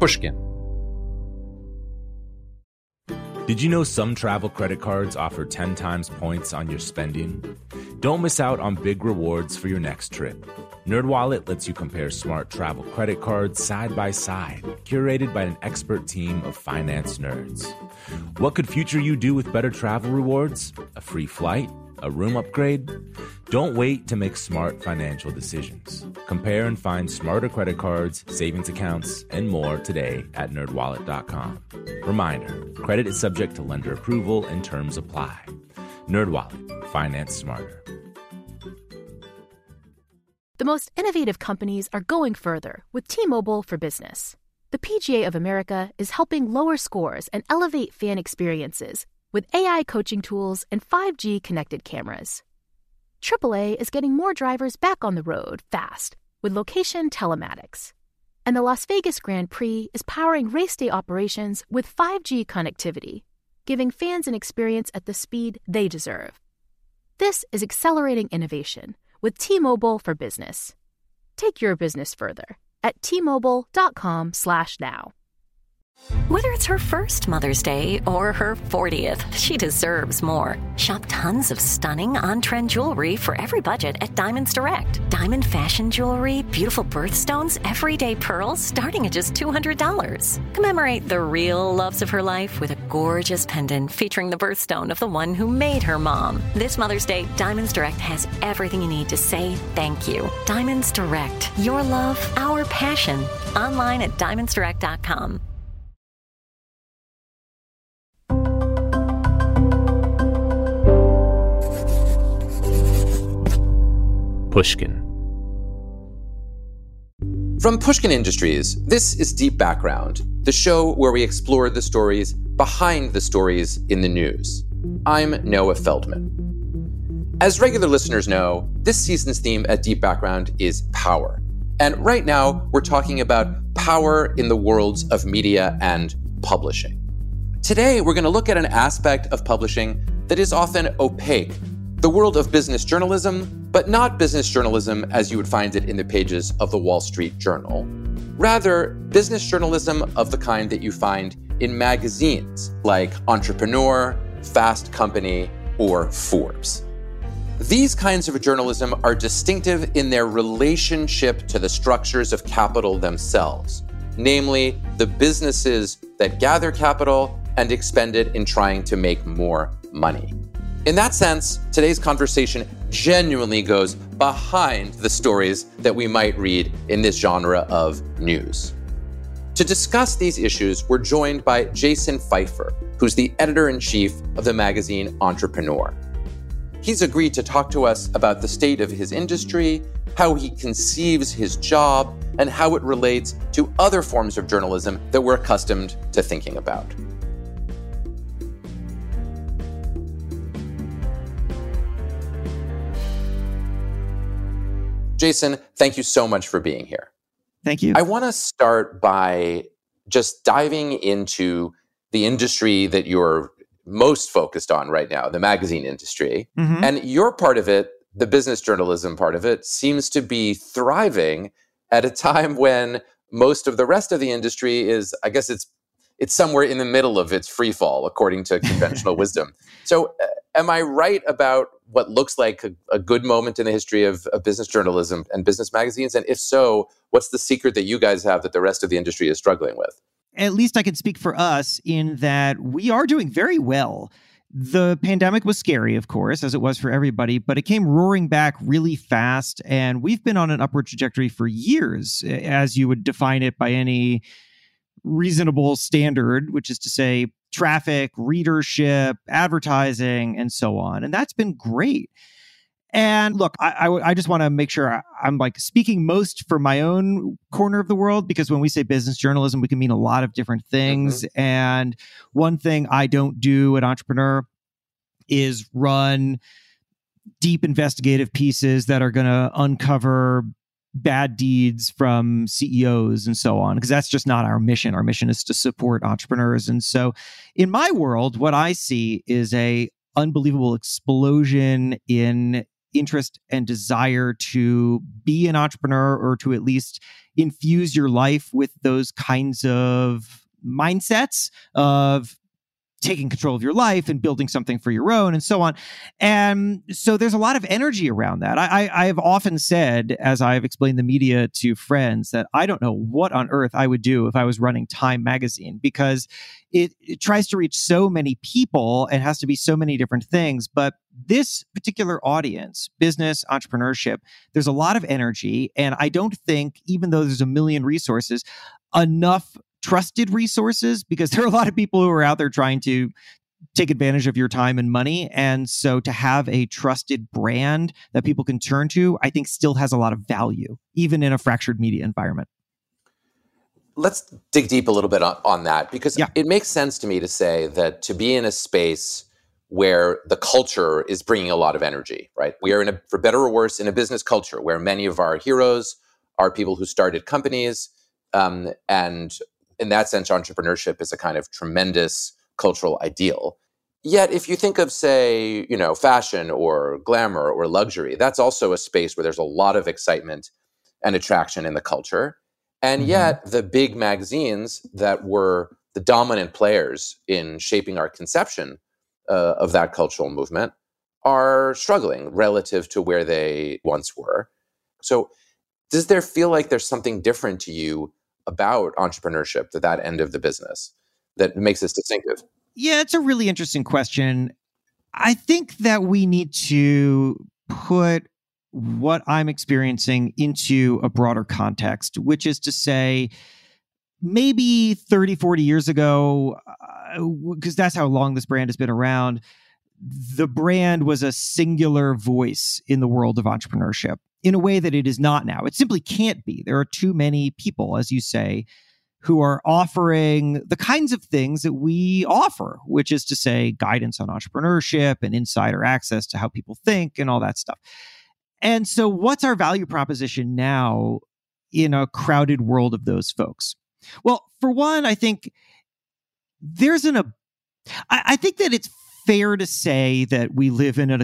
Pushkin. Did you know some travel credit cards offer 10 times points on your spending? Don't miss out on big rewards for your next trip. NerdWallet lets you compare smart travel credit cards side by side, curated by an expert team of finance nerds. What could future you do with better travel rewards? A free flight? A room upgrade? Don't wait to make smart financial decisions. Compare and find smarter credit cards, savings accounts, and more today at nerdwallet.com. Reminder, credit is subject to lender approval and terms apply. NerdWallet, finance smarter. The most innovative companies are going further with T-Mobile for Business. The PGA of America is helping lower scores and elevate fan experiences with AI coaching tools and 5G connected cameras. AAA is getting more drivers back on the road fast with location telematics. And the Las Vegas Grand Prix is powering race day operations with 5G connectivity, giving fans an experience at the speed they deserve. This is accelerating innovation with T-Mobile for Business. Take your business further at T-Mobile.com/now. Whether it's her first Mother's Day or her 40th, she deserves more. Shop tons of stunning on-trend jewelry for every budget at Diamonds Direct. Diamond fashion jewelry, beautiful birthstones, everyday pearls starting at just $200. Commemorate the real loves of her life with a gorgeous pendant featuring the birthstone of the one who made her mom. This Mother's Day, Diamonds Direct has everything you need to say thank you. Diamonds Direct. Your love, our passion. Online at diamondsdirect.com. Pushkin. From Pushkin Industries, this is Deep Background, the show where we explore the stories behind the stories in the news. I'm Noah Feldman. As regular listeners know, this season's theme at Deep Background is power. And right now, we're talking about power in the worlds of media and publishing. Today, we're going to look at an aspect of publishing that is often opaque, the world of business journalism, but not business journalism as you would find it in the pages of the Wall Street Journal. Rather, business journalism of the kind that you find in magazines like Entrepreneur, Fast Company, or Forbes. These kinds of journalism are distinctive in their relationship to the structures of capital themselves, namely the businesses that gather capital and expend it in trying to make more money. In that sense, today's conversation genuinely goes behind the stories that we might read in this genre of news. To discuss these issues, we're joined by Jason Feifer, who's the editor-in-chief of the magazine Entrepreneur. He's agreed to talk to us about the state of his industry, how he conceives his job, and how it relates to other forms of journalism that we're accustomed to thinking about. Jason, thank you so much for being here. Thank you. I want to start by just diving into the industry that you're most focused on right now, the magazine industry. Mm-hmm. And your part of it, the business journalism part of it, seems to be thriving at a time when most of the rest of the industry is, I guess it's somewhere in the middle of its free fall, according to conventional wisdom. So am I right about what looks like a good moment in the history of business journalism and business magazines? And if so, what's the secret that you guys have that the rest of the industry is struggling with? At least I can speak for us in that we are doing very well. The pandemic was scary, of course, as it was for everybody, but it came roaring back really fast. And we've been on an upward trajectory for years, as you would define it by any reasonable standard, which is to say traffic, readership, advertising, and so on. And that's been great. And look, I just want to make sure I'm like speaking most for my own corner of the world, because when we say business journalism, we can mean a lot of different things. Mm-hmm. And one thing I don't do at Entrepreneur is run deep investigative pieces that are going to uncover bad deeds from CEOs and so on, because that's just not our mission. Our mission is to support entrepreneurs. And so in my world, what I see is a unbelievable explosion in interest and desire to be an entrepreneur or to at least infuse your life with those kinds of mindsets of taking control of your life and building something for your own and so on. And so there's a lot of energy around that. I have often said, as I've explained the media to friends, that I don't know what on earth I would do if I was running Time magazine, because it tries to reach so many people and has to be so many different things. But this particular audience, business, entrepreneurship, there's a lot of energy. And I don't think, even though there's a million resources, enough trusted resources, because there are a lot of people who are out there trying to take advantage of your time and money. And so to have a trusted brand that people can turn to, I think still has a lot of value, even in a fractured media environment. Let's dig deep a little bit on that, because it makes sense to me to say that to be in a space where the culture is bringing a lot of energy, right? We are, for better or worse, in a business culture where many of our heroes are people who started companies, and in that sense, entrepreneurship is a kind of tremendous cultural ideal. Yet, if you think of, say, fashion or glamour or luxury, that's also a space where there's a lot of excitement and attraction in the culture. And yet, the big magazines that were the dominant players in shaping our conception of that cultural movement are struggling relative to where they once were. So, does there feel like there's something different to you about entrepreneurship, to that end of the business, that makes us distinctive? Yeah, it's a really interesting question. I think that we need to put what I'm experiencing into a broader context, which is to say, maybe 30, 40 years ago, because that's how long this brand has been around, the brand was a singular voice in the world of entrepreneurship in a way that it is not now. It simply can't be. There are too many people, as you say, who are offering the kinds of things that we offer, which is to say guidance on entrepreneurship and insider access to how people think and all that stuff. And so what's our value proposition now in a crowded world of those folks? Well, for one, I think I think that it's fair to say that we live in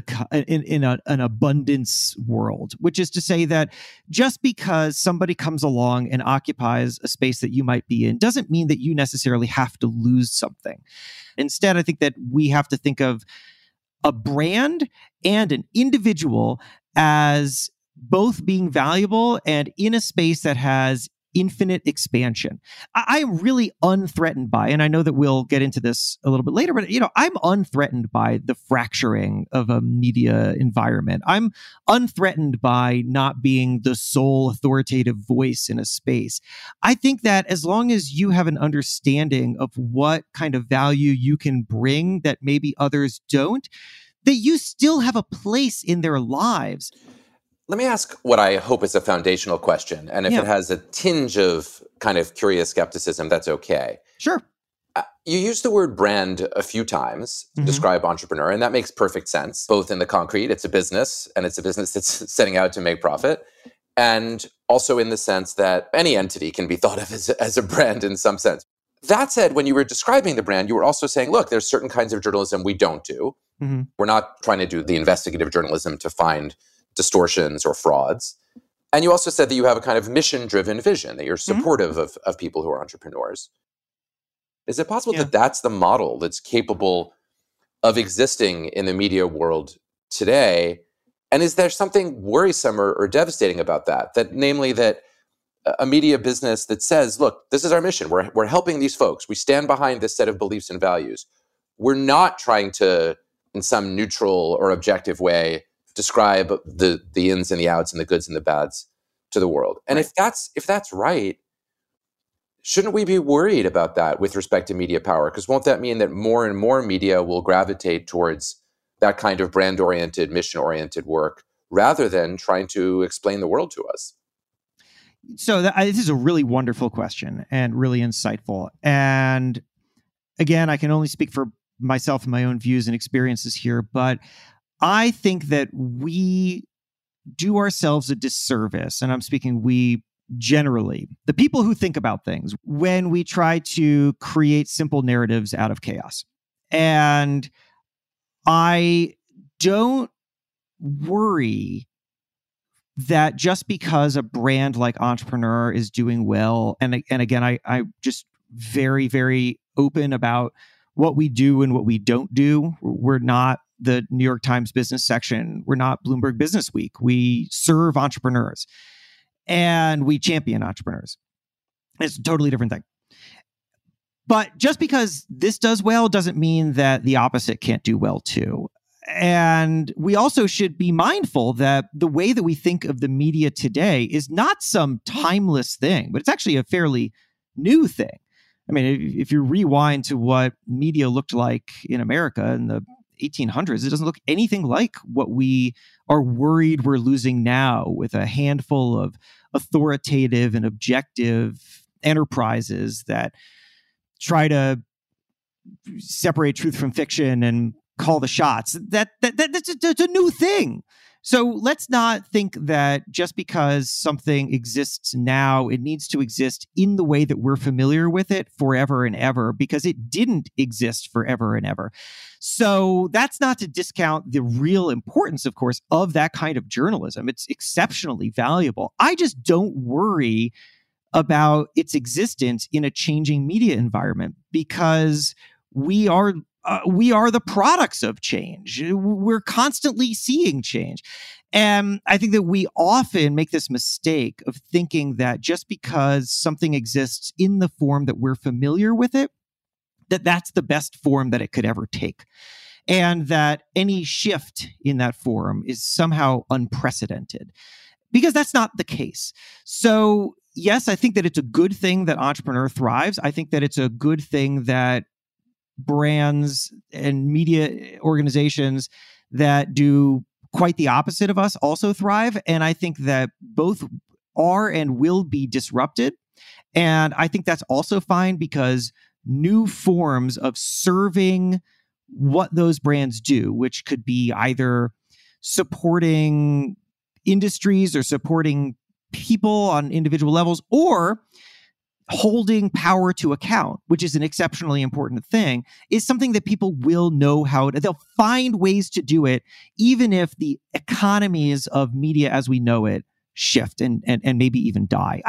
an abundance world, which is to say that just because somebody comes along and occupies a space that you might be in doesn't mean that you necessarily have to lose something. Instead, I think that we have to think of a brand and an individual as both being valuable and in a space that has infinite expansion. I am really unthreatened by, and I know that we'll get into this a little bit later, but I'm unthreatened by the fracturing of a media environment. I'm unthreatened by not being the sole authoritative voice in a space. I think that as long as you have an understanding of what kind of value you can bring that maybe others don't, that you still have a place in their lives. Let me ask what I hope is a foundational question. And if it has a tinge of kind of curious skepticism, that's okay. Sure. You used the word brand a few times to describe entrepreneur, and that makes perfect sense, both in the concrete, it's a business, and it's a business that's setting out to make profit, and also in the sense that any entity can be thought of as a brand in some sense. That said, when you were describing the brand, you were also saying, look, there's certain kinds of journalism we don't do. We're not trying to do the investigative journalism to find distortions or frauds. And you also said that you have a kind of mission-driven vision, that you're supportive of people who are entrepreneurs. Is it possible that that's the model that's capable of existing in the media world today? And is there something worrisome or devastating about that? That namely that a media business that says, look, this is our mission. We're helping these folks. We stand behind this set of beliefs and values. We're not trying to, in some neutral or objective way, describe the ins and the outs and the goods and the bads to the world. And if that's right, shouldn't we be worried about that with respect to media power? Because won't that mean that more and more media will gravitate towards that kind of brand-oriented, mission-oriented work rather than trying to explain the world to us? So this is a really wonderful question and really insightful. And again, I can only speak for myself and my own views and experiences here, but I think that we do ourselves a disservice, and I'm speaking we generally, the people who think about things, when we try to create simple narratives out of chaos. And I don't worry that just because a brand like Entrepreneur is doing well, and again, I just very, very open about what we do and what we don't do. We're not the New York Times business section. We're not Bloomberg Business Week. We serve entrepreneurs and we champion entrepreneurs. It's a totally different thing. But just because this does well doesn't mean that the opposite can't do well too. And we also should be mindful that the way that we think of the media today is not some timeless thing, but it's actually a fairly new thing. I mean, if you rewind to what media looked like in America in the 1800s, it doesn't look anything like what we are worried we're losing now, with a handful of authoritative and objective enterprises that try to separate truth from fiction and call the shots. That's a new thing. So let's not think that just because something exists now, it needs to exist in the way that we're familiar with it forever and ever, because it didn't exist forever and ever. So that's not to discount the real importance, of course, of that kind of journalism. It's exceptionally valuable. I just don't worry about its existence in a changing media environment, because we are the products of change. We're constantly seeing change. And I think that we often make this mistake of thinking that just because something exists in the form that we're familiar with it, that's the best form that it could ever take. And that any shift in that form is somehow unprecedented, because that's not the case. So yes, I think that it's a good thing that Entrepreneur thrives. I think that it's a good thing that brands and media organizations that do quite the opposite of us also thrive. And I think that both are and will be disrupted. And I think that's also fine, because new forms of serving what those brands do, which could be either supporting industries or supporting people on individual levels, or holding power to account, which is an exceptionally important thing, is something that people will know how to, they'll find ways to do it, even if the economies of media as we know it shift and maybe even die.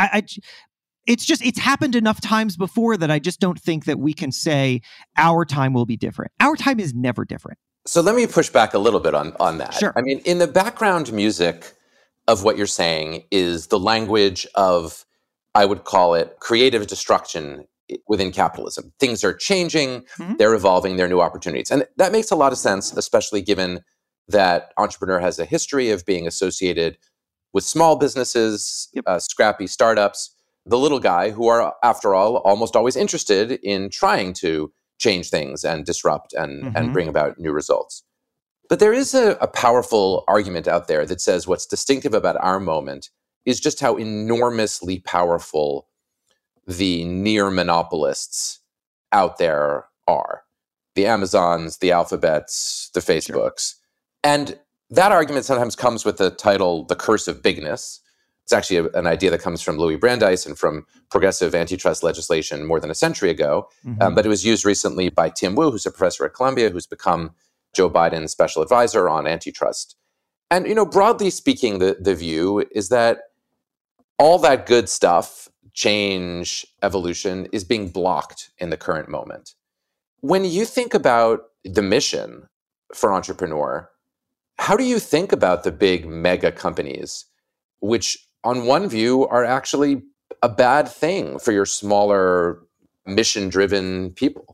It's happened enough times before that I just don't think that we can say our time will be different. Our time is never different. So let me push back a little bit on that. Sure. I mean, in the background music of what you're saying is the language of, I would call it, creative destruction within capitalism. Things are changing, they're evolving, there are new opportunities. And that makes a lot of sense, especially given that Entrepreneur has a history of being associated with small businesses, scrappy startups, the little guy who are, after all, almost always interested in trying to change things and disrupt and bring about new results. But there is a powerful argument out there that says what's distinctive about our moment is just how enormously powerful the near monopolists out there are. The Amazons, the Alphabets, the Facebooks. Sure. And that argument sometimes comes with the title, The Curse of Bigness. It's actually an idea that comes from Louis Brandeis and from progressive antitrust legislation more than a century ago. But it was used recently by Tim Wu, who's a professor at Columbia, who's become Joe Biden's special advisor on antitrust. And, broadly speaking, the view is that all that good stuff, change, evolution, is being blocked in the current moment. When you think about the mission for Entrepreneur, how do you think about the big mega companies, which on one view are actually a bad thing for your smaller mission-driven people?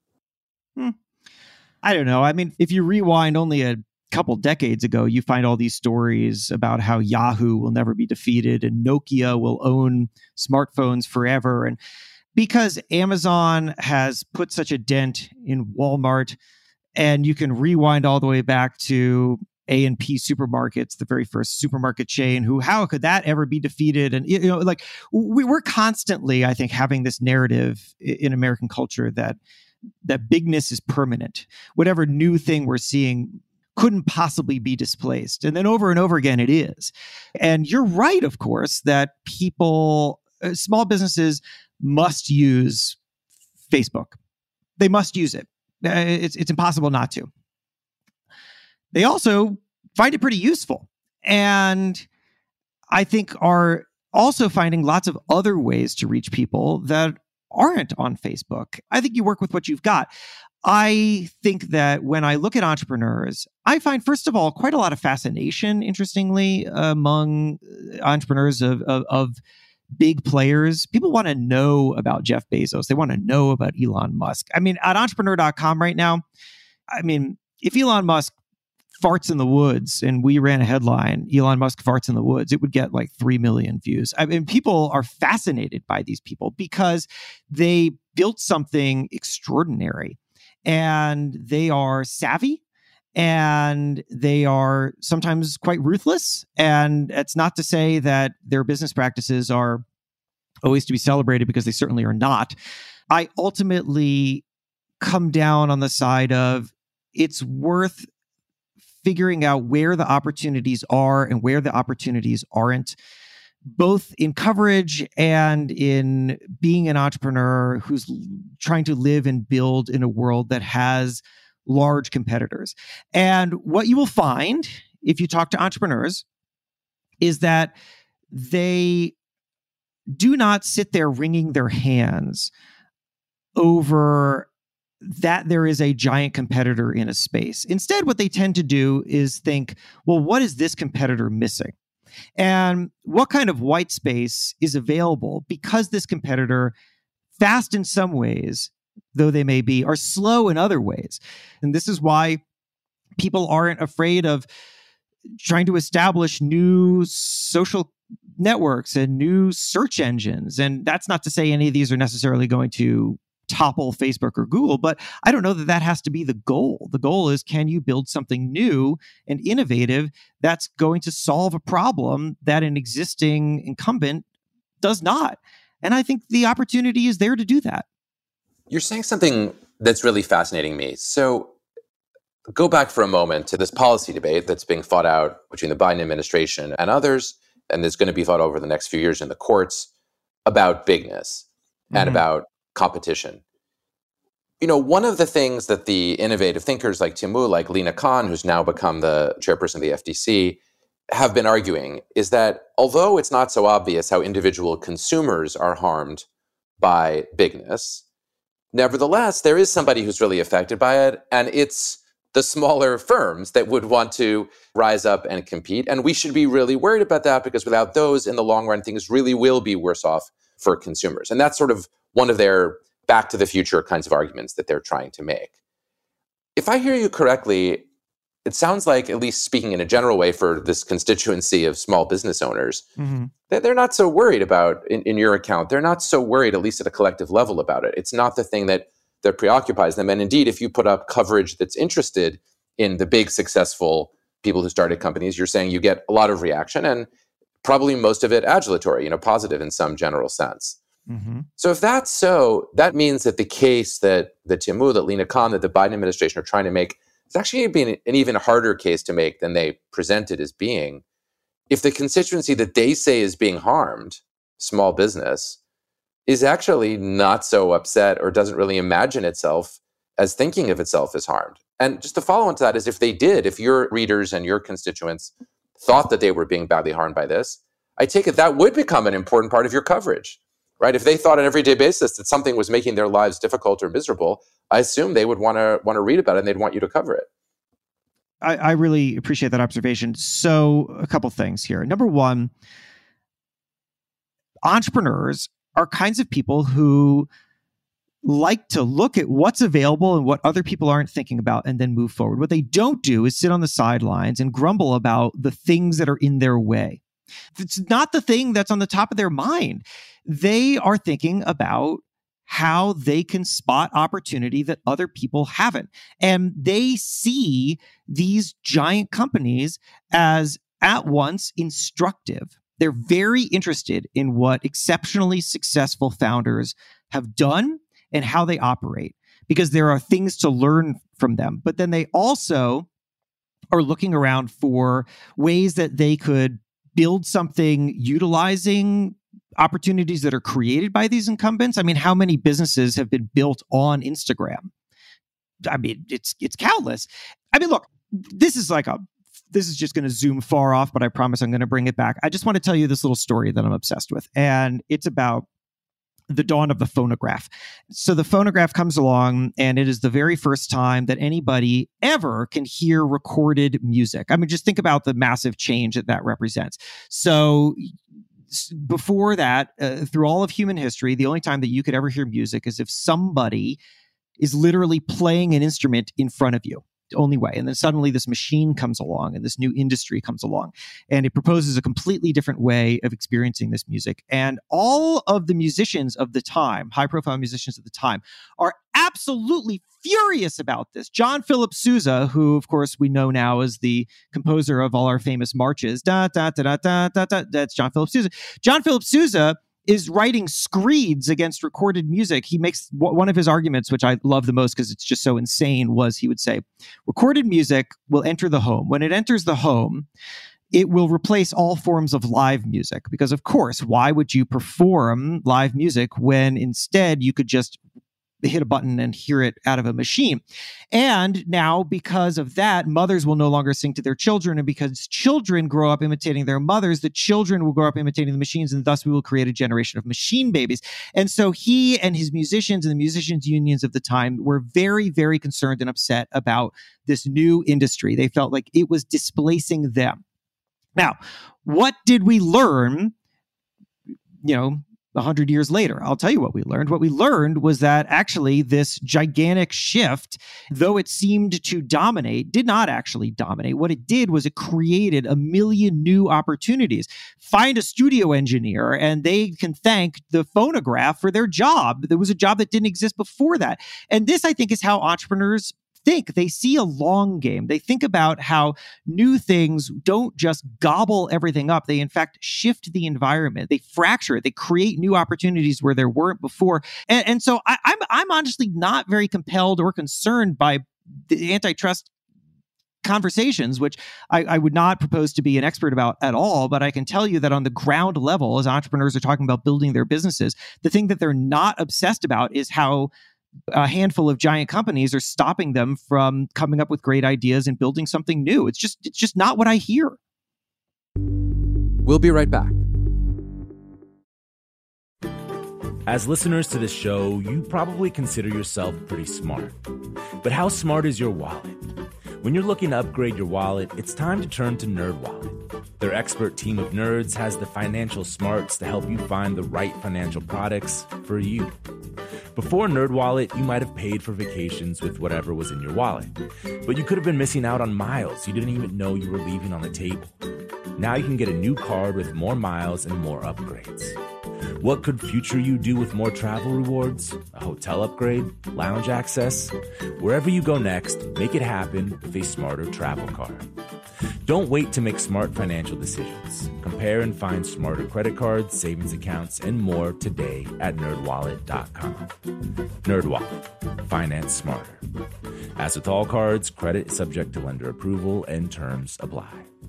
I don't know. I mean, if you rewind only a couple decades ago, you find all these stories about how Yahoo will never be defeated and Nokia will own smartphones forever. And because Amazon has put such a dent in Walmart, and you can rewind all the way back to A&P Supermarkets, the very first supermarket chain, how could that ever be defeated? And, we're constantly, I think, having this narrative in American culture that bigness is permanent. Whatever new thing we're seeing couldn't possibly be displaced. And then over and over again, it is. And you're right, of course, that people, small businesses must use Facebook. They must use it. It's impossible not to. They also find it pretty useful. And I think are also finding lots of other ways to reach people that aren't on Facebook. I think you work with what you've got. I think that when I look at entrepreneurs, I find, first of all, quite a lot of fascination, interestingly, among entrepreneurs of big players. People want to know about Jeff Bezos. They want to know about Elon Musk. I mean, at entrepreneur.com right now, I mean, if Elon Musk farts in the woods and we ran a headline, Elon Musk farts in the woods, it would get like 3 million views. I mean, people are fascinated by these people because they built something extraordinary. And they are savvy, and they are sometimes quite ruthless. And it's not to say that their business practices are always to be celebrated, because they certainly are not. I ultimately come down on the side of it's worth figuring out where the opportunities are and where the opportunities aren't, both in coverage and in being an entrepreneur who's trying to live and build in a world that has large competitors. And what you will find if you talk to entrepreneurs is that they do not sit there wringing their hands over that there is a giant competitor in a space. Instead, what they tend to do is think, well, what is this competitor missing? And what kind of white space is available because this competitor, fast in some ways, though they may be, are slow in other ways. And this is why people aren't afraid of trying to establish new social networks and new search engines. And that's not to say any of these are necessarily going to topple Facebook or Google, but I don't know that that has to be the goal. The goal is, can you build something new and innovative that's going to solve a problem that an existing incumbent does not? And I think the opportunity is there to do that. You're saying something that's really fascinating me. So go back for a moment to this policy debate that's being fought out between the Biden administration and others, and there's going to be fought over the next few years in the courts about bigness and about competition. You know, one of the things that the innovative thinkers like Tim Wu, like Lina Khan, who's now become the chairperson of the FTC, have been arguing is that although it's not so obvious how individual consumers are harmed by bigness, nevertheless, there is somebody who's really affected by it, and it's the smaller firms that would want to rise up and compete. And we should be really worried about that, because without those, in the long run, things really will be worse off for consumers. And that's sort of one of their back to the future kinds of arguments that they're trying to make. If I hear you correctly, it sounds like, at least speaking in a general way for this constituency of small business owners, that they're not so worried about, in your account, they're not so worried, at least at a collective level, about it. It's not the thing that preoccupies them. And indeed, if you put up coverage that's interested in the big, successful people who started companies, you're saying you get a lot of reaction, and probably most of it adulatory, positive in some general sense. So if that's so, that means that the case that Tim Wu, that Lina Khan, that the Biden administration are trying to make is actually being an even harder case to make than they present it as being. If the constituency that they say is being harmed, small business, is actually not so upset or doesn't really imagine itself as thinking of itself as harmed. And just to follow on to that is, if they did, if your readers and your constituents thought that they were being badly harmed by this, I take it that would become an important part of your coverage. Right? If they thought on an everyday basis that something was making their lives difficult or miserable, I assume they would want to read about it, and they'd want you to cover it. I really appreciate that observation. So a couple things here. Number one, entrepreneurs are kinds of people who like to look at what's available and what other people aren't thinking about and then move forward. What they don't do is sit on the sidelines and grumble about the things that are in their way. It's not the thing that's on the top of their mind. They are thinking about how they can spot opportunity that other people haven't. And they see these giant companies as at once instructive. They're very interested in what exceptionally successful founders have done and how they operate, because there are things to learn from them. But then they also are looking around for ways that they could build something utilizing opportunities that are created by these incumbents. I mean, how many businesses have been built on Instagram? I mean, it's countless. I mean, look, this is like a this is just going to zoom far off, but I promise I'm going to bring it back. I just want to tell you this little story that I'm obsessed with. And it's about the dawn of the phonograph. So the phonograph comes along, and it is the very first time that anybody ever can hear recorded music. I mean, just think about the massive change that represents. So before that, through all of human history, the only time that you could ever hear music is if somebody is literally playing an instrument in front of you. Only way. And then suddenly this machine comes along and this new industry comes along, and it proposes a completely different way of experiencing this music. And all of the musicians of the time, high profile musicians of the time, are absolutely furious about this. John Philip Sousa, who of course we know now as the composer of all our famous marches, da da da da da da da, that's John Philip Sousa. John Philip Sousa is writing screeds against recorded music. He makes one of his arguments, which I love the most because it's just so insane, was he would say, recorded music will enter the home. When it enters the home, it will replace all forms of live music. Because of course, why would you perform live music when instead you could just hit a button and hear it out of a machine? And now, because of that, mothers will no longer sing to their children. And because children grow up imitating their mothers, the children will grow up imitating the machines. And thus we will create a generation of machine babies. And so he and his musicians and the musicians' unions of the time were very, very concerned and upset about this new industry. They felt like it was displacing them. Now, what did we learn, 100 years later? I'll tell you what we learned. What we learned was that actually this gigantic shift, though it seemed to dominate, did not actually dominate. What it did was it created a million new opportunities. Find a studio engineer and they can thank the phonograph for their job. There was a job that didn't exist before that. And this, I think, is how entrepreneurs think. They see a long game. They think about how new things don't just gobble everything up. They, in fact, shift the environment. They fracture it. They create new opportunities where there weren't before. And so I'm honestly not very compelled or concerned by the antitrust conversations, which I would not propose to be an expert about at all. But I can tell you that on the ground level, as entrepreneurs are talking about building their businesses, the thing that they're not obsessed about is how a handful of giant companies are stopping them from coming up with great ideas and building something new. It's just not what I hear. We'll be right back. As listeners to this show, you probably consider yourself pretty smart. But how smart is your wallet? When you're looking to upgrade your wallet, it's time to turn to NerdWallet. Their expert team of nerds has the financial smarts to help you find the right financial products for you. Before NerdWallet, you might have paid for vacations with whatever was in your wallet. But you could have been missing out on miles you didn't even know you were leaving on the table. Now you can get a new card with more miles and more upgrades. What could future you do with more travel rewards? A hotel upgrade? Lounge access? Wherever you go next, make it happen with a smarter travel card. Don't wait to make smart financial decisions. Compare and find smarter credit cards, savings accounts, and more today at NerdWallet.com. NerdWallet. Finance smarter. As with all cards, credit is subject to lender approval and terms apply.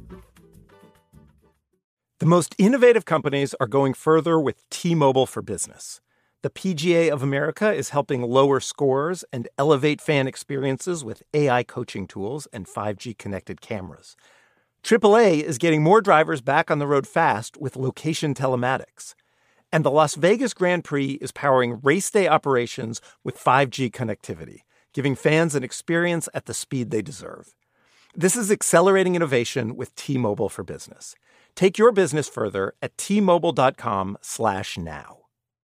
The most innovative companies are going further with T-Mobile for Business. The PGA of America is helping lower scores and elevate fan experiences with AI coaching tools and 5G connected cameras. AAA is getting more drivers back on the road fast with location telematics. And the Las Vegas Grand Prix is powering race day operations with 5G connectivity, giving fans an experience at the speed they deserve. This is accelerating innovation with T-Mobile for Business. Take your business further at T-Mobile.com/now.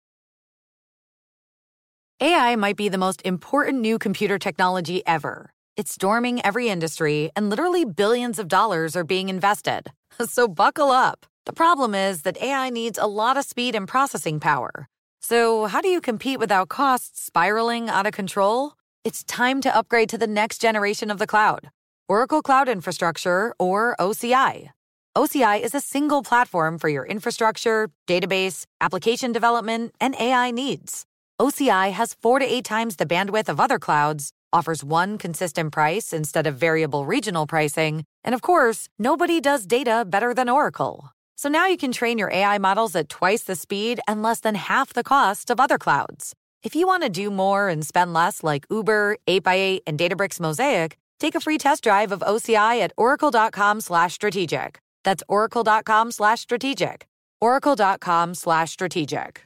AI might be the most important new computer technology ever. It's storming every industry, and literally billions of dollars are being invested. So buckle up. The problem is that AI needs a lot of speed and processing power. So how do you compete without costs spiraling out of control? It's time to upgrade to the next generation of the cloud. Oracle Cloud Infrastructure, or OCI. OCI is a single platform for your infrastructure, database, application development, and AI needs. OCI has 4 to 8 times the bandwidth of other clouds, offers one consistent price instead of variable regional pricing, and of course, nobody does data better than Oracle. So now you can train your AI models at twice the speed and less than half the cost of other clouds. If you want to do more and spend less like Uber, 8x8, and Databricks Mosaic, Take a free test drive of OCI at oracle.com/strategic. That's oracle.com/strategic. oracle.com/strategic.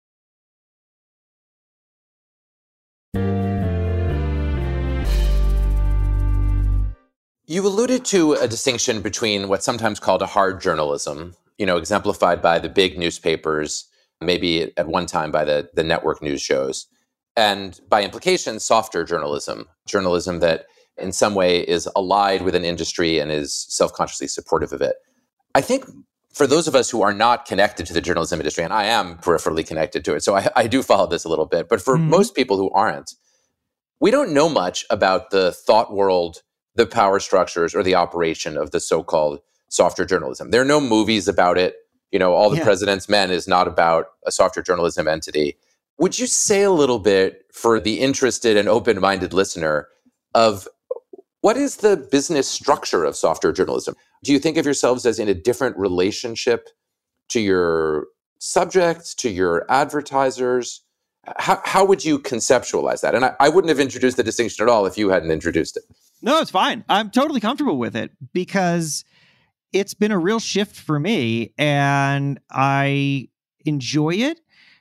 You alluded to a distinction between what's sometimes called a hard journalism, exemplified by the big newspapers, maybe at one time by the network news shows, and by implication, softer journalism that in some way is allied with an industry and is self-consciously supportive of it. I think for those of us who are not connected to the journalism industry, and I am peripherally connected to it, so I do follow this a little bit, but for most people who aren't, we don't know much about the thought world, the power structures, or the operation of the so-called softer journalism. There are no movies about it. All the President's Men is not about a softer journalism entity. Would you say a little bit for the interested and open-minded listener of what is the business structure of softer journalism? Do you think of yourselves as in a different relationship to your subjects, to your advertisers? How would you conceptualize that? And I wouldn't have introduced the distinction at all if you hadn't introduced it. No, it's fine. I'm totally comfortable with it because it's been a real shift for me and I enjoy it.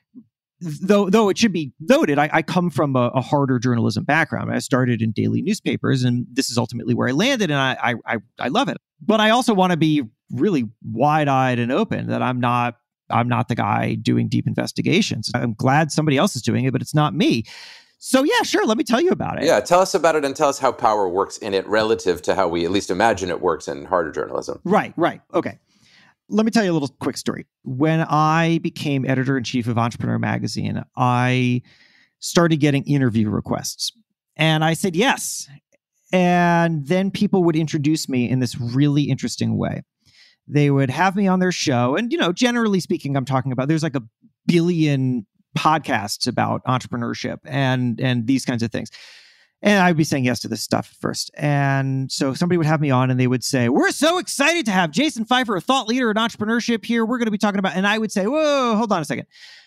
Though it should be noted, I come from a harder journalism background. I started in daily newspapers, and this is ultimately where I landed, and I love it. But I also want to be really wide-eyed and open that I'm not the guy doing deep investigations. I'm glad somebody else is doing it, but it's not me. So yeah, sure. Let me tell you about it. Yeah, tell us about it and tell us how power works in it relative to how we at least imagine it works in harder journalism. Right. Okay. Let me tell you a little quick story. When I became editor-in-chief of Entrepreneur Magazine, I started getting interview requests. And I said yes. And then people would introduce me in this really interesting way. They would have me on their show. And, generally speaking, I'm talking about there's like a billion podcasts about entrepreneurship and these kinds of things. And I'd be saying yes to this stuff first. And so somebody would have me on and they would say, we're so excited to have Jason Feifer, a thought leader in entrepreneurship here. We're going to be talking about, and I would say, whoa, hold on a second.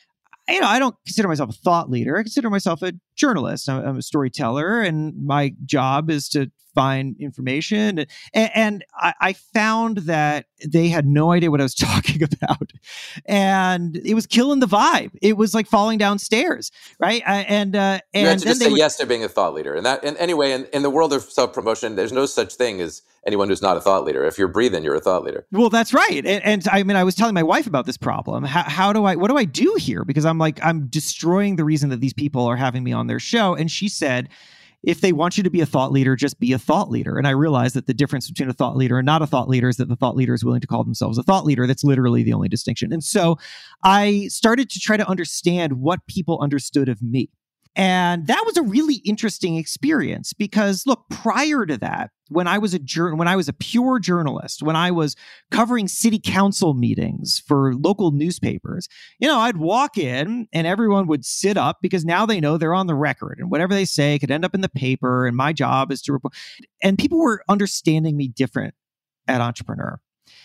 I don't consider myself a thought leader. I consider myself a journalist. I'm a storyteller, and my job is to find information. And I found that they had no idea what I was talking about. And it was killing the vibe. It was like falling downstairs, right? You had to just say yes to being a thought leader. And anyway, in the world of self-promotion, there's no such thing as anyone who's not a thought leader. If you're breathing, you're a thought leader. Well, that's right. And I was telling my wife about this problem. What do I do here? Because I'm destroying the reason that these people are having me on their show. And she said, if they want you to be a thought leader, just be a thought leader. And I realized that the difference between a thought leader and not a thought leader is that the thought leader is willing to call themselves a thought leader. That's literally the only distinction. And so I started to try to understand what people understood of me. And that was a really interesting experience because, look, prior to that, when I was a pure journalist, when I was covering city council meetings for local newspapers, I'd walk in and everyone would sit up because now they know they're on the record and whatever they say could end up in the paper. And my job is to report. And people were understanding me different at Entrepreneur.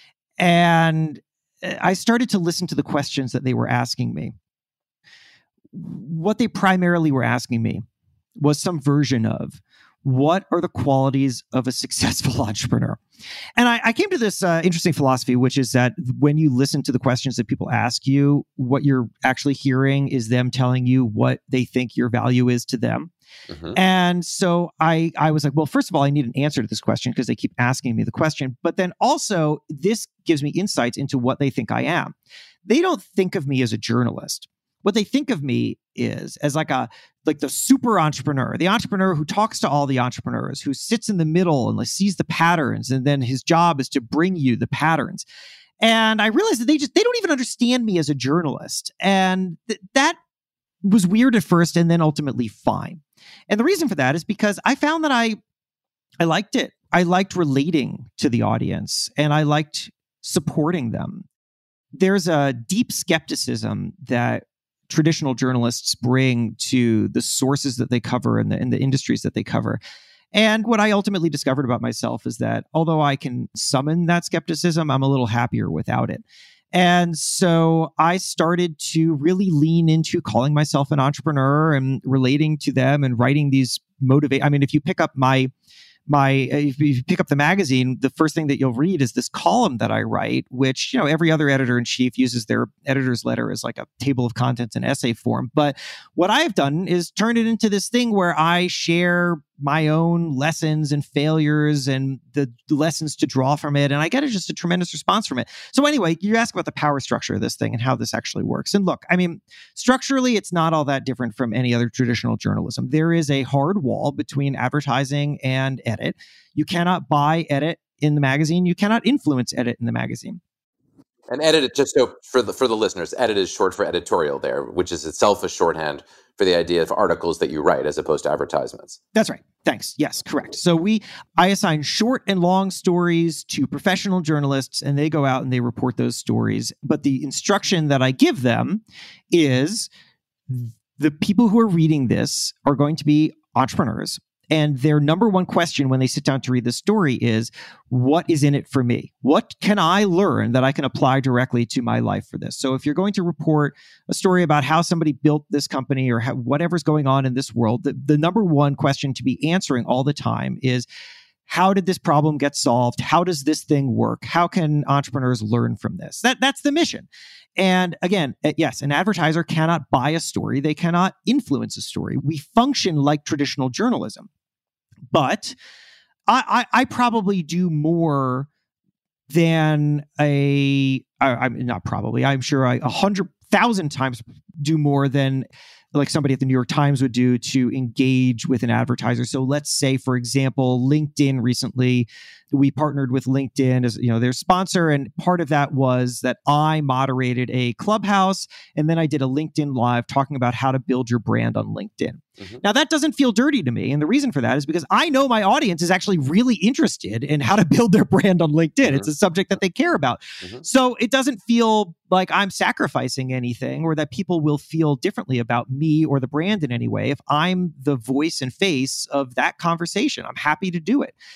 And I started to listen to the questions that they were asking me. What they primarily were asking me was some version of what are the qualities of a successful entrepreneur? And I came to this interesting philosophy, which is that when you listen to the questions that people ask you, what you're actually hearing is them telling you what they think your value is to them. Mm-hmm. And so I was like, well, first of all, I need an answer to this question because they keep asking me the question. But then also, this gives me insights into what they think I am. They don't think of me as a journalist. What they think of me is as like the super entrepreneur, the entrepreneur who talks to all the entrepreneurs, who sits in the middle and sees the patterns, and then his job is to bring you the patterns. And I realized that they don't even understand me as a journalist, and that was weird at first, and then ultimately fine. And the reason for that is because I found that I liked it. I liked relating to the audience, and I liked supporting them. There's a deep skepticism that traditional journalists bring to the sources that they cover and the industries that they cover. And what I ultimately discovered about myself is that although I can summon that skepticism, I'm a little happier without it. And so I started to really lean into calling myself an entrepreneur and relating to them and writing these if you pick up my if you pick up the magazine, the first thing that you'll read is this column that I write, which, every other editor-in-chief uses their editor's letter as like a table of contents in essay form. But what I've done is turn it into this thing where I share my own lessons and failures and the lessons to draw from it. And I get just a tremendous response from it. So anyway, you ask about the power structure of this thing and how this actually works. And look, I mean, structurally, it's not all that different from any other traditional journalism. There is a hard wall between advertising and edit. You cannot buy edit in the magazine. You cannot influence edit in the magazine. And edit, just so for the listeners, edit is short for editorial there, which is itself a shorthand for the idea of articles that you write as opposed to advertisements. That's right. Thanks. Yes, correct. So I assign short and long stories to professional journalists, and they go out and they report those stories. But the instruction that I give them is the people who are reading this are going to be entrepreneurs. And their number one question when they sit down to read the story is, what is in it for me? What can I learn that I can apply directly to my life for this? So if you're going to report a story about how somebody built this company or whatever's going on in this world, the number one question to be answering all the time is, how did this problem get solved? How does this thing work? How can entrepreneurs learn from this? That's the mission. And again, yes, an advertiser cannot buy a story. They cannot influence a story. We function like traditional journalism. But I probably do more than I'm sure I 100,000 times do more than like somebody at the New York Times would do to engage with an advertiser. So let's say, for example, LinkedIn recently, we partnered with LinkedIn as their sponsor. And part of that was that I moderated a Clubhouse, and then I did a LinkedIn Live talking about how to build your brand on LinkedIn. Mm-hmm. Now, that doesn't feel dirty to me. And the reason for that is because I know my audience is actually really interested in how to build their brand on LinkedIn. Mm-hmm. It's a subject that they care about. Mm-hmm. So it doesn't feel like I'm sacrificing anything or that people will feel differently about me or the brand in any way. If I'm the voice and face of that conversation, I'm happy to do it.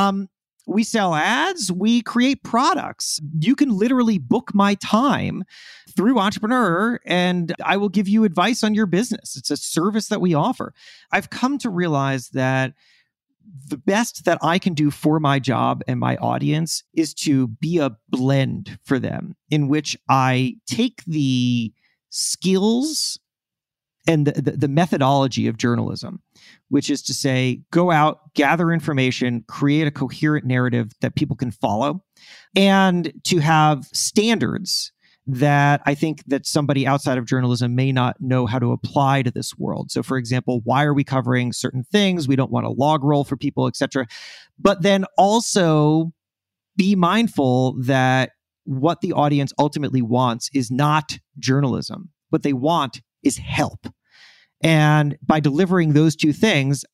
We sell ads, we create products. You can literally book my time through Entrepreneur, and I will give you advice on your business. It's a service that we offer. I've come to realize that the best that I can do for my job and my audience is to be a blend for them, in which I take the skills and the methodology of journalism, which is to say, go out, gather information, create a coherent narrative that people can follow, and to have standards that I think that somebody outside of journalism may not know how to apply to this world. So for example, why are we covering certain things? We don't want a log roll for people, et cetera. But then also be mindful that what the audience ultimately wants is not journalism. What they want is help. And by delivering those two things,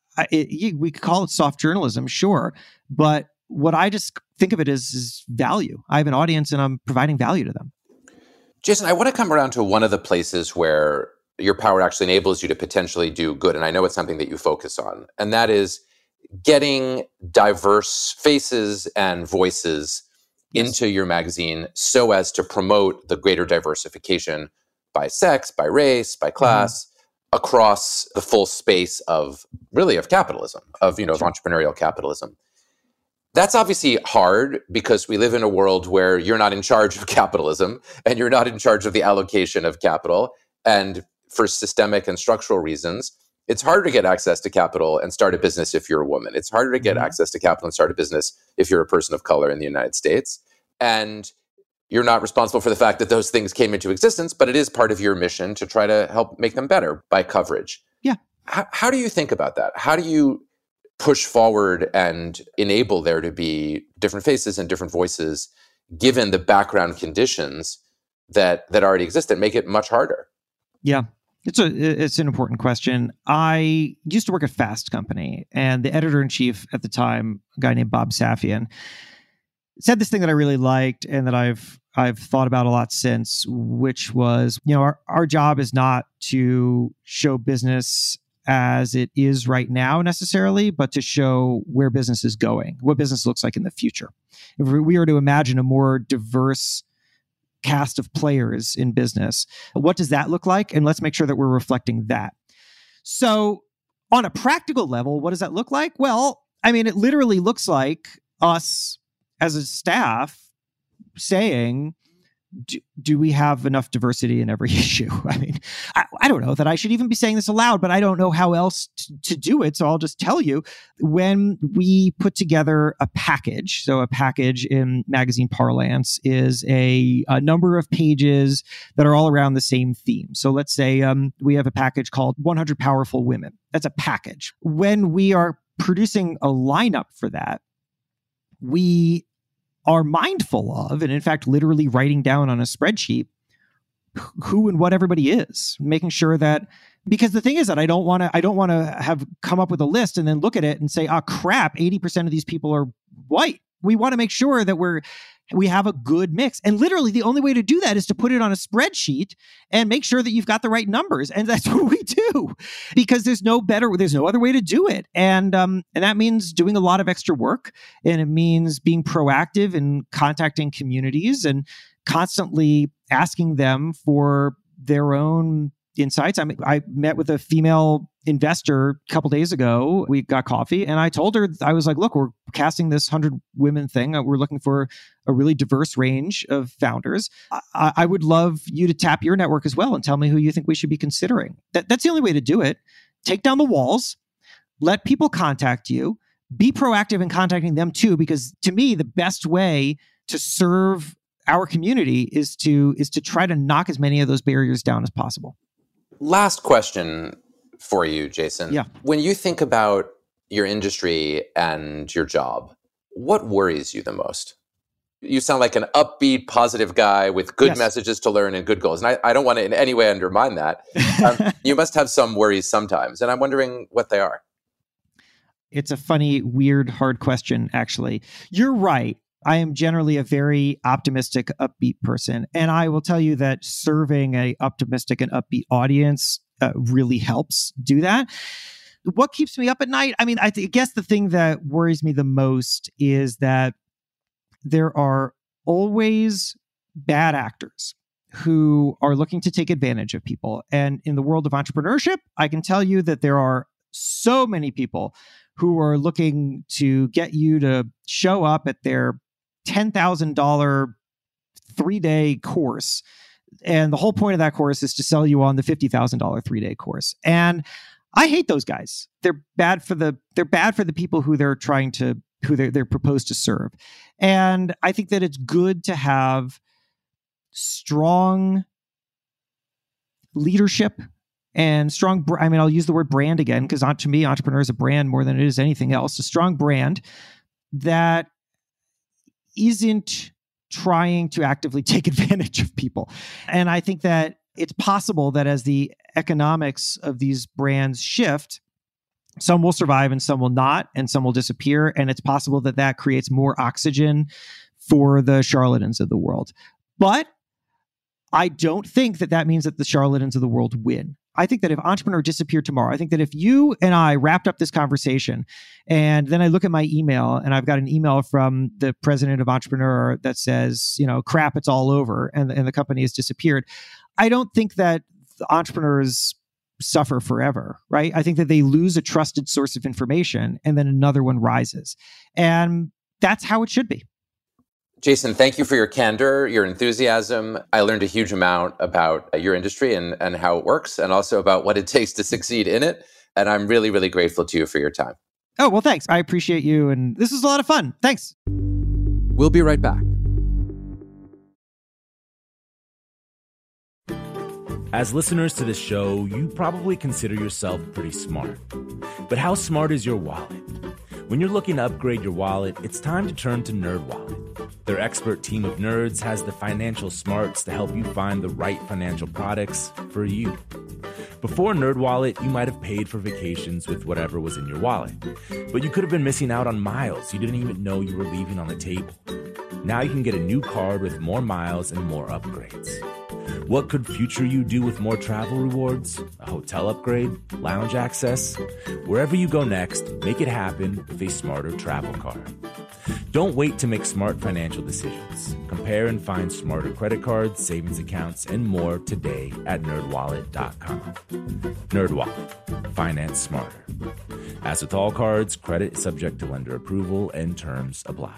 we could call it soft journalism, sure. But what I just think of it as is value. I have an audience and I'm providing value to them. Jason, I want to come around to one of the places where your power actually enables you to potentially do good. And I know it's something that you focus on. And that is getting diverse faces and voices into your magazine so as to promote the greater diversification by sex, by race, by class, across the full space of capitalism, of entrepreneurial capitalism. That's obviously hard because we live in a world where you're not in charge of capitalism and you're not in charge of the allocation of capital. And for systemic and structural reasons, it's harder to get access to capital and start a business if you're a woman. It's harder to get access to capital and start a business if you're a person of color in the United States. And you're not responsible for the fact that those things came into existence, but it is part of your mission to try to help make them better by coverage. Yeah. How do you think about that? How do you push forward and enable there to be different faces and different voices, given the background conditions that already exist that make it much harder? Yeah. It's an important question. I used to work at Fast Company, and the editor-in-chief at the time, a guy named Bob Safian, said this thing that I really liked and that I've thought about a lot since, which was, our job is not to show business as it is right now necessarily, but to show where business is going, what business looks like in the future. If we were to imagine a more diverse cast of players in business, what does that look like? And let's make sure that we're reflecting that. So on a practical level, what does that look like? Well, I mean, it literally looks like us as a staff saying, do we have enough diversity in every issue? I mean, I don't know that I should even be saying this aloud, but I don't know how else to do it. So I'll just tell you, when we put together a package, so a package in magazine parlance is a number of pages that are all around the same theme. So let's say we have a package called 100 Powerful Women. That's a package. When we are producing a lineup for that, we are mindful of, and in fact, literally writing down on a spreadsheet who and what everybody is, making sure that, because the thing is that I don't want to have come up with a list and then look at it and say, crap, 80% of these people are white. We want to make sure that we have a good mix. And literally the only way to do that is to put it on a spreadsheet and make sure that you've got the right numbers. And that's what we do, because there's no other way to do it. And that means doing a lot of extra work, and it means being proactive and contacting communities and constantly asking them for their own insights. I mean, I met with a female investor a couple days ago. We got coffee, and I told her, I was like, look, we're casting this 100 women thing. We're looking for a really diverse range of founders. I would love you to tap your network as well and tell me who you think we should be considering. That's the only way to do it. Take down the walls, let people contact you, be proactive in contacting them too, because to me, the best way to serve our community is to try to knock as many of those barriers down as possible. Last question for you, Jason. Yeah. When you think about your industry and your job, what worries you the most? You sound like an upbeat, positive guy with good messages to learn and good goals. And I don't want to in any way undermine that. You must have some worries sometimes. And I'm wondering what they are. It's a funny, weird, hard question, actually. You're right. I am generally a very optimistic, upbeat person. And I will tell you that serving an optimistic and upbeat audience really helps do that. What keeps me up at night? I mean, I guess the thing that worries me the most is that there are always bad actors who are looking to take advantage of people. And in the world of entrepreneurship, I can tell you that there are so many people who are looking to get you to show up at their $10,000 3-day course. And the whole point of that course is to sell you on the $50,000 3-day course. And I hate those guys. They're bad for the people who they're proposed to serve. And I think that it's good to have strong leadership and strong, I'll use the word brand again, because to me, entrepreneur is a brand more than it is anything else. A strong brand that isn't trying to actively take advantage of people. And I think that it's possible that as the economics of these brands shift, some will survive and some will not, and some will disappear. And it's possible that that creates more oxygen for the charlatans of the world. But I don't think that that means that the charlatans of the world win. I think that if Entrepreneur disappeared tomorrow, I think that if you and I wrapped up this conversation and then I look at my email and I've got an email from the president of Entrepreneur that says, crap, it's all over, and the company has disappeared, I don't think that the entrepreneurs suffer forever, right? I think that they lose a trusted source of information and then another one rises. And that's how it should be. Jason, thank you for your candor, your enthusiasm. I learned a huge amount about your industry and how it works, and also about what it takes to succeed in it. And I'm really, really grateful to you for your time. Oh, well, thanks. I appreciate you. And this was a lot of fun. Thanks. We'll be right back. As listeners to this show, you probably consider yourself pretty smart. But how smart is your wallet? When you're looking to upgrade your wallet, it's time to turn to NerdWallet. Their expert team of nerds has the financial smarts to help you find the right financial products for you. Before NerdWallet, you might have paid for vacations with whatever was in your wallet. But you could have been missing out on miles you didn't even know you were leaving on the table. Now you can get a new card with more miles and more upgrades. What could future you do with more travel rewards? A hotel upgrade? Lounge access? Wherever you go next, make it happen with a smarter travel card. Don't wait to make smart financial decisions. Compare and find smarter credit cards, savings accounts, and more today at NerdWallet.com. NerdWallet. Finance smarter. As with all cards, credit is subject to lender approval and terms apply.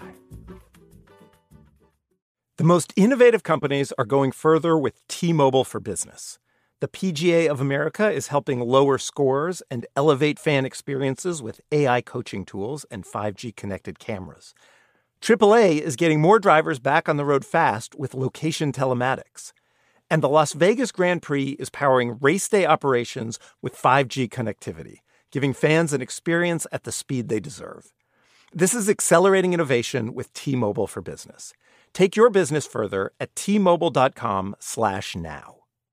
The most innovative companies are going further with T-Mobile for Business. The PGA of America is helping lower scores and elevate fan experiences with AI coaching tools and 5G connected cameras. AAA is getting more drivers back on the road fast with location telematics. And the Las Vegas Grand Prix is powering race day operations with 5G connectivity, giving fans an experience at the speed they deserve. This is accelerating innovation with T-Mobile for Business. Take your business further at T-Mobile.com/now.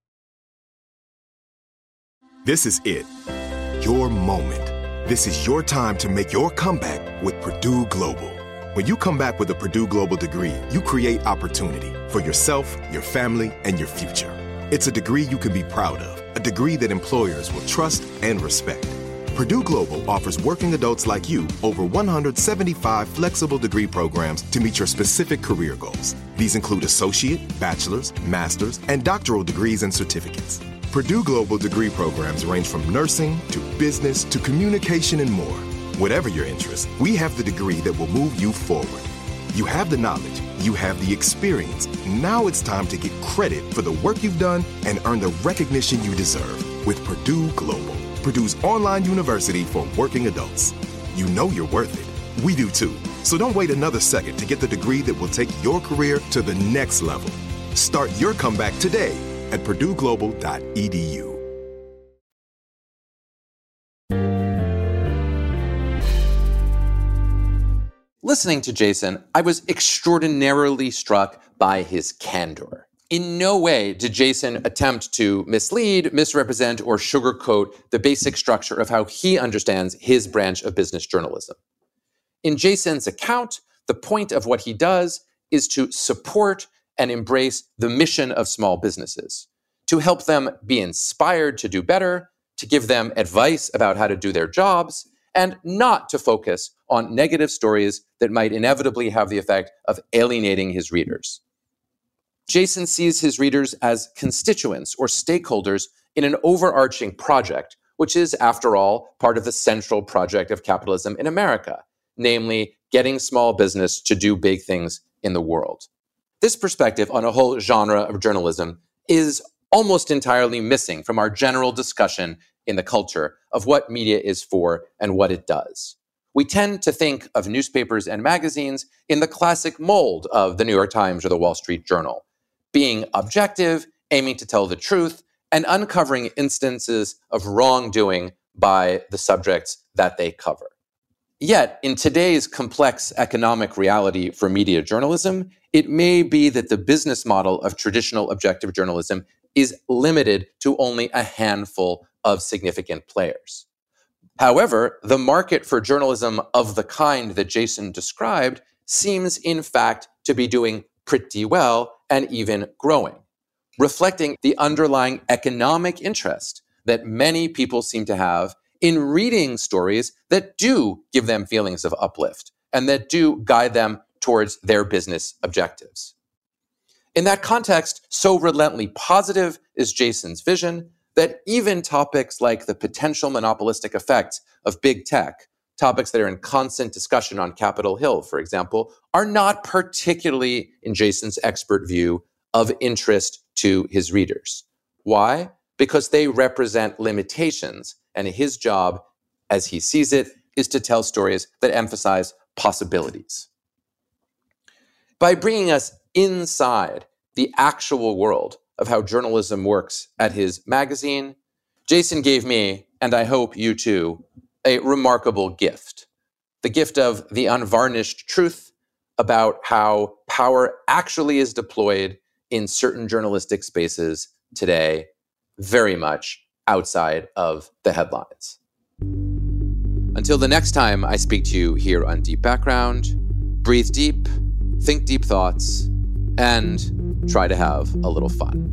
This is it. Your moment. This is your time to make your comeback with Purdue Global. When you come back with a Purdue Global degree, you create opportunity for yourself, your family, and your future. It's a degree you can be proud of, a degree that employers will trust and respect. Purdue Global offers working adults like you over 175 flexible degree programs to meet your specific career goals. These include associate, bachelor's, master's, and doctoral degrees and certificates. Purdue Global degree programs range from nursing to business to communication and more. Whatever your interest, we have the degree that will move you forward. You have the knowledge, you have the experience. Now it's time to get credit for the work you've done and earn the recognition you deserve with Purdue Global, Purdue's online university for working adults. You know you're worth it. We do too. So don't wait another second to get the degree that will take your career to the next level. Start your comeback today at purdueglobal.edu. Listening to Jason, I was extraordinarily struck by his candor. In no way did Jason attempt to mislead, misrepresent, or sugarcoat the basic structure of how he understands his branch of business journalism. In Jason's account, the point of what he does is to support and embrace the mission of small businesses, to help them be inspired to do better, to give them advice about how to do their jobs, and not to focus on negative stories that might inevitably have the effect of alienating his readers. Jason sees his readers as constituents or stakeholders in an overarching project, which is, after all, part of the central project of capitalism in America, namely getting small business to do big things in the world. This perspective on a whole genre of journalism is almost entirely missing from our general discussion in the culture of what media is for and what it does. We tend to think of newspapers and magazines in the classic mold of the New York Times or the Wall Street Journal, being objective, aiming to tell the truth, and uncovering instances of wrongdoing by the subjects that they cover. Yet, in today's complex economic reality for media journalism, it may be that the business model of traditional objective journalism is limited to only a handful of significant players. However, the market for journalism of the kind that Jason described seems, in fact, to be doing pretty well and even growing, reflecting the underlying economic interest that many people seem to have in reading stories that do give them feelings of uplift and that do guide them towards their business objectives. In that context, so relently positive is Jason's vision that even topics like the potential monopolistic effects of big tech, topics that are in constant discussion on Capitol Hill, for example, are not particularly, in Jason's expert view, of interest to his readers. Why? Because they represent limitations, and his job, as he sees it, is to tell stories that emphasize possibilities. By bringing us inside the actual world of how journalism works at his magazine, Jason gave me, and I hope you too, a remarkable gift. The gift of the unvarnished truth about how power actually is deployed in certain journalistic spaces today, very much outside of the headlines. Until the next time I speak to you here on Deep Background, breathe deep, think deep thoughts, and try to have a little fun.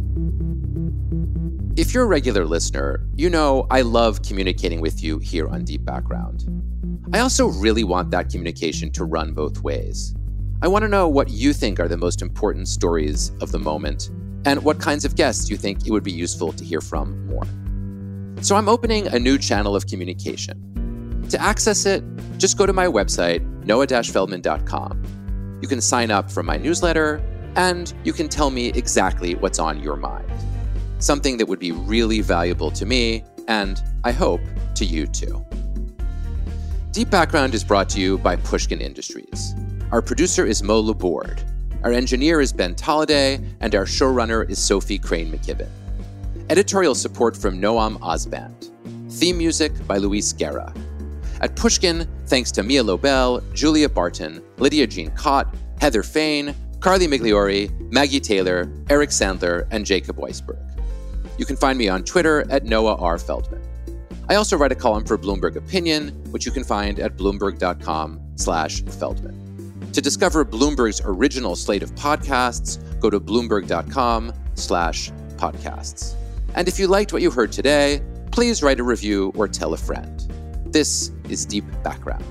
If you're a regular listener, you know I love communicating with you here on Deep Background. I also really want that communication to run both ways. I want to know what you think are the most important stories of the moment and what kinds of guests you think it would be useful to hear from more. So I'm opening a new channel of communication. To access it, just go to my website, noah-feldman.com. You can sign up for my newsletter, and you can tell me exactly what's on your mind. Something that would be really valuable to me, and I hope to you too. Deep Background is brought to you by Pushkin Industries. Our producer is Mo Laborde. Our engineer is Ben Tolliday, and our showrunner is Sophie Crane-McKibben. Editorial support from Noam Osband. Theme music by Luis Guerra. At Pushkin, thanks to Mia Lobel, Julia Barton, Lydia Jean Cott, Heather Fain, Carly Migliori, Maggie Taylor, Eric Sandler, and Jacob Weisberg. You can find me on Twitter at Noah R. Feldman. I also write a column for Bloomberg Opinion, which you can find at bloomberg.com/Feldman. To discover Bloomberg's original slate of podcasts, go to bloomberg.com/podcasts. And if you liked what you heard today, please write a review or tell a friend. This is Deep Background.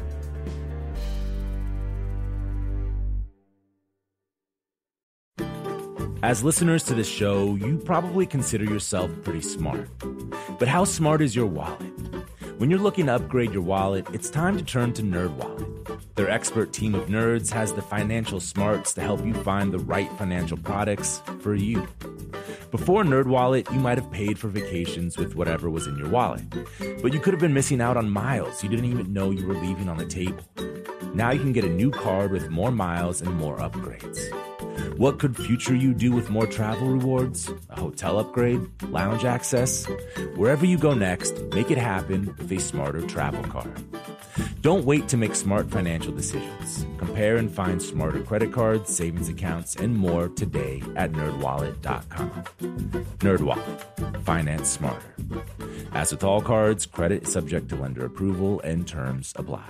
As listeners to this show, you probably consider yourself pretty smart. But how smart is your wallet? When you're looking to upgrade your wallet, it's time to turn to NerdWallet. Their expert team of nerds has the financial smarts to help you find the right financial products for you. Before NerdWallet, you might have paid for vacations with whatever was in your wallet. But you could have been missing out on miles you didn't even know you were leaving on the table. Now you can get a new card with more miles and more upgrades. What could future you do with more travel rewards? A hotel upgrade? Lounge access? Wherever you go next, make it happen with a smarter travel card. Don't wait to make smart financial decisions. Compare and find smarter credit cards, savings accounts, and more today at nerdwallet.com. NerdWallet. Finance smarter. As with all cards, credit is subject to lender approval and terms apply.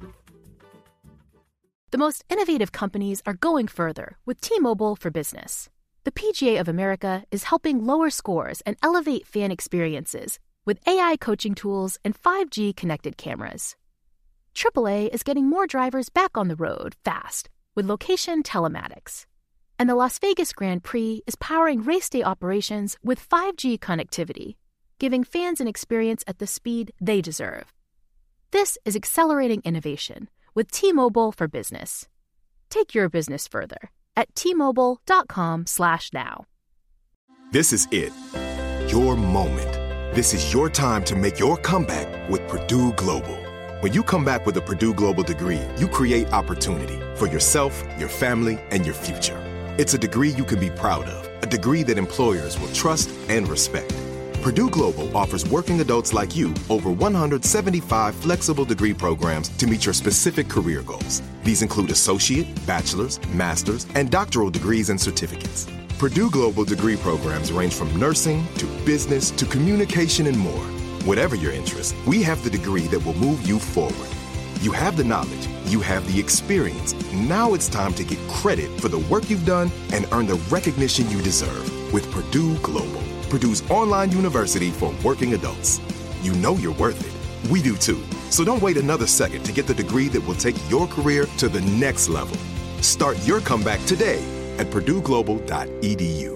The most innovative companies are going further with T-Mobile for Business. The PGA of America is helping lower scores and elevate fan experiences with AI coaching tools and 5G connected cameras. AAA is getting more drivers back on the road fast with location telematics. And the Las Vegas Grand Prix is powering race day operations with 5G connectivity, giving fans an experience at the speed they deserve. This is accelerating innovation with T-Mobile for Business. Take your business further at T-Mobile.com/now. This is it. Your moment. This is your time to make your comeback with Purdue Global. When you come back with a Purdue Global degree, you create opportunity for yourself, your family, and your future. It's a degree you can be proud of, a degree that employers will trust and respect. Purdue Global offers working adults like you over 175 flexible degree programs to meet your specific career goals. These include associate, bachelor's, master's, and doctoral degrees and certificates. Purdue Global degree programs range from nursing to business to communication and more. Whatever your interest, we have the degree that will move you forward. You have the knowledge, you have the experience. Now it's time to get credit for the work you've done and earn the recognition you deserve with Purdue Global, Purdue's online university for working adults. You know you're worth it. We do too. So don't wait another second to get the degree that will take your career to the next level. Start your comeback today at purdueglobal.edu.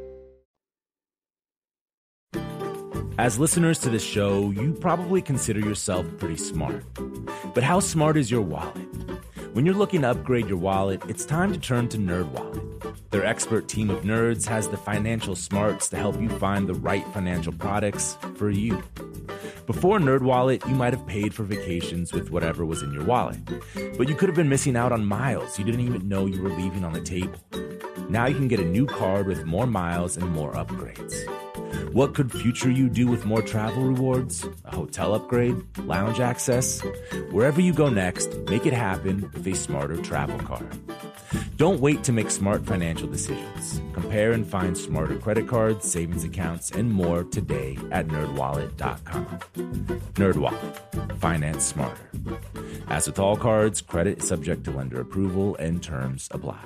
As listeners to this show, you probably consider yourself pretty smart. But how smart is your wallet? When you're looking to upgrade your wallet, it's time to turn to NerdWallet. Their expert team of nerds has the financial smarts to help you find the right financial products for you. Before NerdWallet, you might have paid for vacations with whatever was in your wallet. But you could have been missing out on miles you didn't even know you were leaving on the table. Now you can get a new card with more miles and more upgrades. What could future you do with more travel rewards? A hotel upgrade? Lounge access? Wherever you go next, make it happen with a smarter travel card. Don't wait to make smart financial decisions. Compare and find smarter credit cards, savings accounts, and more today at nerdwallet.com. NerdWallet. Finance smarter. As with all cards, credit is subject to lender approval and terms apply.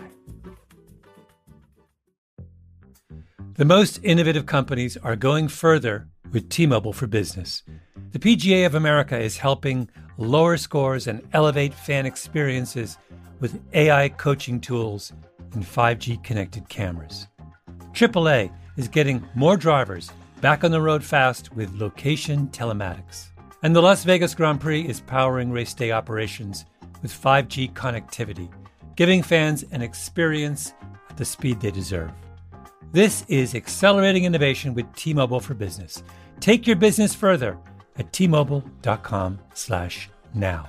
The most innovative companies are going further with T-Mobile for Business. The PGA of America is helping lower scores and elevate fan experiences with AI coaching tools and 5G connected cameras. AAA is getting more drivers back on the road fast with location telematics. And the Las Vegas Grand Prix is powering race day operations with 5G connectivity, giving fans an experience at the speed they deserve. This is accelerating innovation with T-Mobile for Business. Take your business further at T-Mobile.com/now.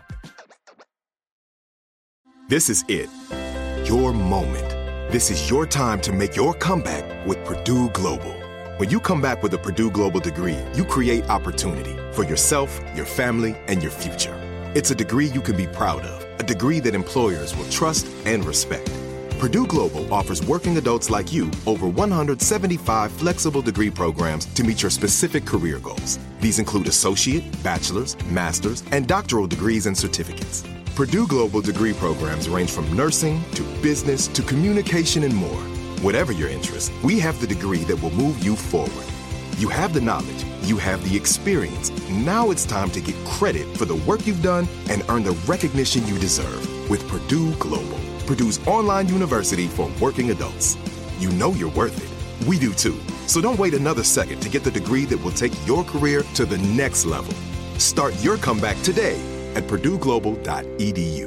This is it. Your moment. This is your time to make your comeback with Purdue Global. When you come back with a Purdue Global degree, you create opportunity for yourself, your family, and your future. It's a degree you can be proud of, a degree that employers will trust and respect. Purdue Global offers working adults like you over 175 flexible degree programs to meet your specific career goals. These include associate, bachelor's, master's, and doctoral degrees and certificates. Purdue Global degree programs range from nursing to business to communication and more. Whatever your interest, we have the degree that will move you forward. You have the knowledge, you have the experience. Now it's time to get credit for the work you've done and earn the recognition you deserve with Purdue Global, Purdue's online university for working adults. You know you're worth it. We do too. So don't wait another second to get the degree that will take your career to the next level. Start your comeback today at purdueglobal.edu.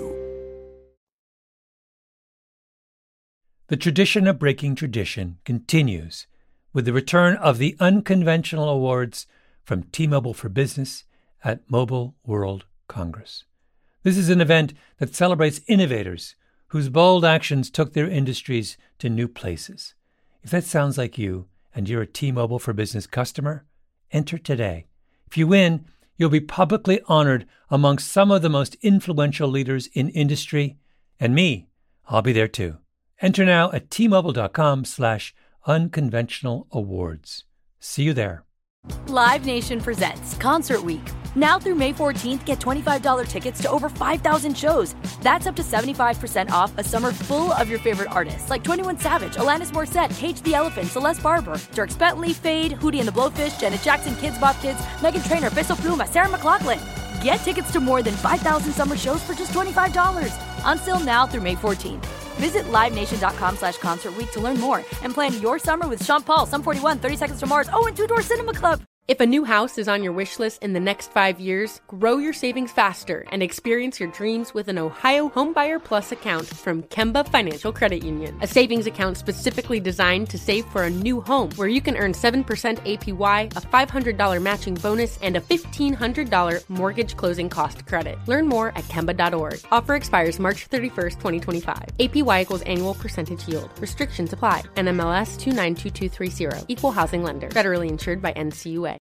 The tradition of breaking tradition continues with the return of the Unconventional Awards from T-Mobile for Business at Mobile World Congress. This is an event that celebrates innovators whose bold actions took their industries to new places. If that sounds like you and you're a T-Mobile for Business customer, enter today. If you win, you'll be publicly honored amongst some of the most influential leaders in industry, and me, I'll be there too. Enter now at T-Mobile.com/unconventional awards. See you there. Live Nation presents Concert Week. Now through May 14th, get $25 tickets to over 5,000 shows. That's up to 75% off a summer full of your favorite artists like 21 Savage, Alanis Morissette, Cage the Elephant, Celeste Barber, Dierks Bentley, Fade, Hootie and the Blowfish, Janet Jackson, Kids Bop Kids, Meghan Trainor, Peso Pluma, Sarah McLachlan. Get tickets to more than 5,000 summer shows for just $25. On sale now through May 14th. Visit LiveNation.com/Concert Week to learn more and plan your summer with Sean Paul, Sum 41, 30 Seconds to Mars, and Two Door Cinema Club. If a new house is on your wish list in the next 5 years, grow your savings faster and experience your dreams with an Ohio Homebuyer Plus account from Kemba Financial Credit Union. A savings account specifically designed to save for a new home where you can earn 7% APY, a $500 matching bonus, and a $1,500 mortgage closing cost credit. Learn more at Kemba.org. Offer expires March 31st, 2025. APY equals annual percentage yield. Restrictions apply. NMLS 292230. Equal housing lender. Federally insured by NCUA.